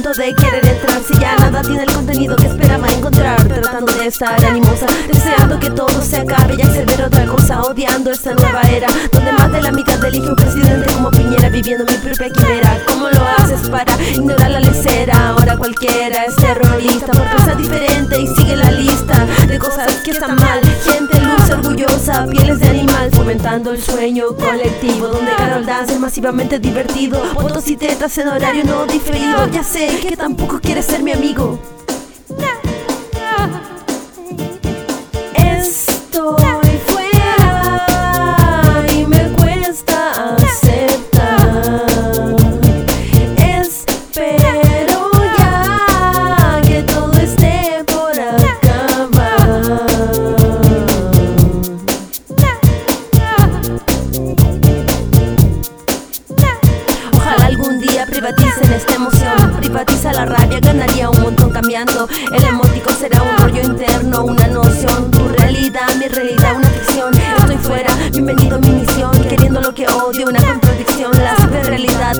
punto de querer entrar, si ya nada tiene el contenido que esperaba encontrar. Tratando de estar animosa, deseando que todo se acabe y acceder a otra cosa, odiando esta nueva era donde más de la mitad elige un presidente como Piñera, viviendo mi propia quimera. ¿Cómo lo haces para ignorar la lecera? Ahora cualquiera es terrorista por pensar diferente y sigue la lista de cosas que están mal. Gente luce orgullosa, pieles de animal, fomentando el sueño colectivo donde Carol Dance es masivamente divertido. Fotos y tetas en horario no diferido. Ya sé que tampoco quieres ser mi amigo. Estoy fuera y me cuesta aceptar. Espero ya que todo esté por acabar. Ojalá algún día privaticen esta emoción. Privatiza la rabia, ganaría un montón cambiando. El emótico será un rollo interno, una noción. Tu realidad, mi realidad, una ficción. Estoy fuera, bienvenido a mi misión. Queriendo lo que odio, una contradicción. La superrealidad